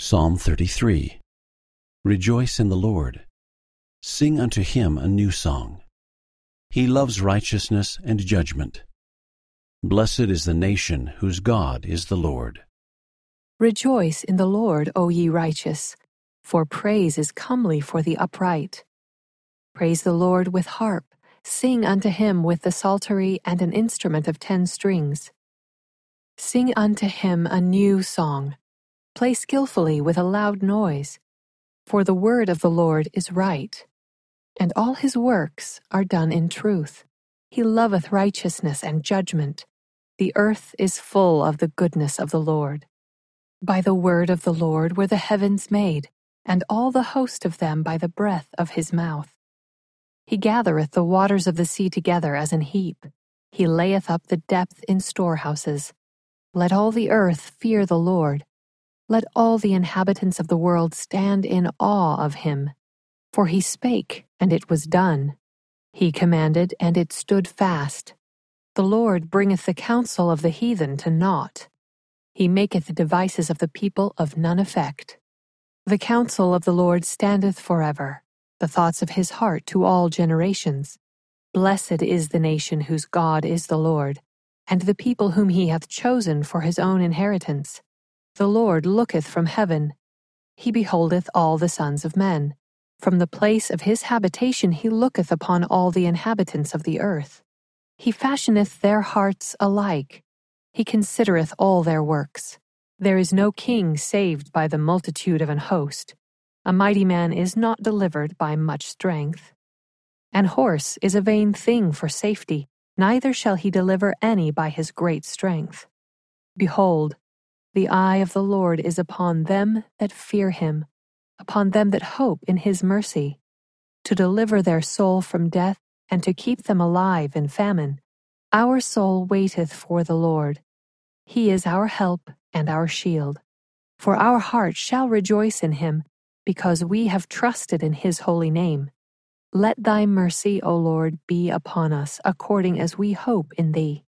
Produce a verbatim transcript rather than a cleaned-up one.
Psalm thirty-three. Rejoice in the Lord. Sing unto him a new song. He loves righteousness and judgment. Blessed is the nation whose God is the Lord. Rejoice in the Lord, O ye righteous, for praise is comely for the upright. Praise the Lord with harp, sing unto him with the psaltery and an instrument of ten strings. Sing unto him a new song, play skillfully with a loud noise, for the word of the Lord is right, and all his works are done in truth. He loveth righteousness and judgment. The earth is full of the goodness of the Lord. By the word of the Lord were the heavens made, and all the host of them by the breath of his mouth. He gathereth the waters of the sea together as an heap. He layeth up the depth in storehouses. Let all the earth fear the Lord. Let all the inhabitants of the world stand in awe of him. For he spake, and it was done. He commanded, and it stood fast. The Lord bringeth the counsel of the heathen to naught. He maketh the devices of the people of none effect. The counsel of the Lord standeth forever, the thoughts of his heart to all generations. Blessed is the nation whose God is the Lord, and the people whom he hath chosen for his own inheritance. The Lord looketh from heaven. He beholdeth all the sons of men. From the place of his habitation he looketh upon all the inhabitants of the earth. He fashioneth their hearts alike. He considereth all their works. There is no king saved by the multitude of an host. A mighty man is not delivered by much strength. An horse is a vain thing for safety, neither shall he deliver any by his great strength. Behold, the eye of the Lord is upon them that fear him, upon them that hope in his mercy, to deliver their soul from death and to keep them alive in famine. Our soul waiteth for the Lord. He is our help and our shield. For our heart shall rejoice in him, because we have trusted in his holy name. Let thy mercy, O Lord, be upon us, according as we hope in thee.